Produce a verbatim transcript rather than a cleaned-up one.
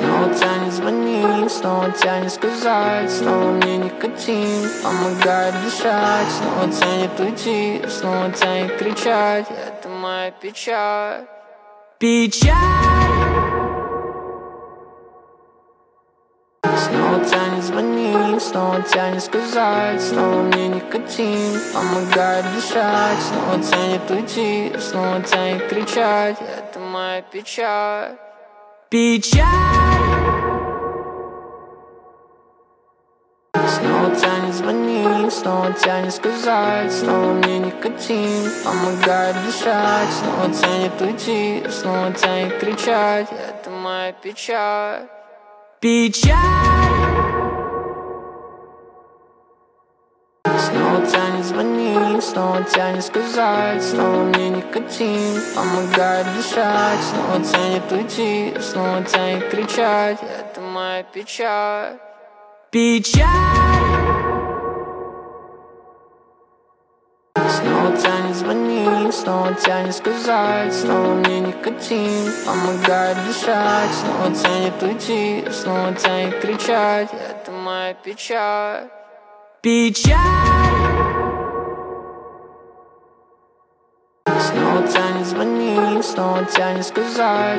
Снова тянет звонить, снова тянет сказать, снова мне никотин помогает дышать. Снова тянет уйти, снова тянет кричать. Это моя печаль. Печаль. Снова тянет звонить, снова тянет сказать, снова мне никотин помогает дышать. Снова тянет уйти, снова тянет кричать. Это моя печаль. Печаль. Снова тянет звонить, снова тянет сказать, снова мне никотин помогает дышать. Снова тянет уйти, снова тянет кричать. Это моя печаль. Печаль. Снова тянет звонить, снова тянет сказать, снова мне никотин помогает дышать. Снова тянет уйти, снова тянет кричать. Это моя печаль. Печаль. Снова тянет звонить, снова тянет сказать, снова мне никотин помогает дышать. Снова тянет уйти, снова тянет кричать. Это моя печаль. Печаль. Снова тянет звонить, снова тянет сказать.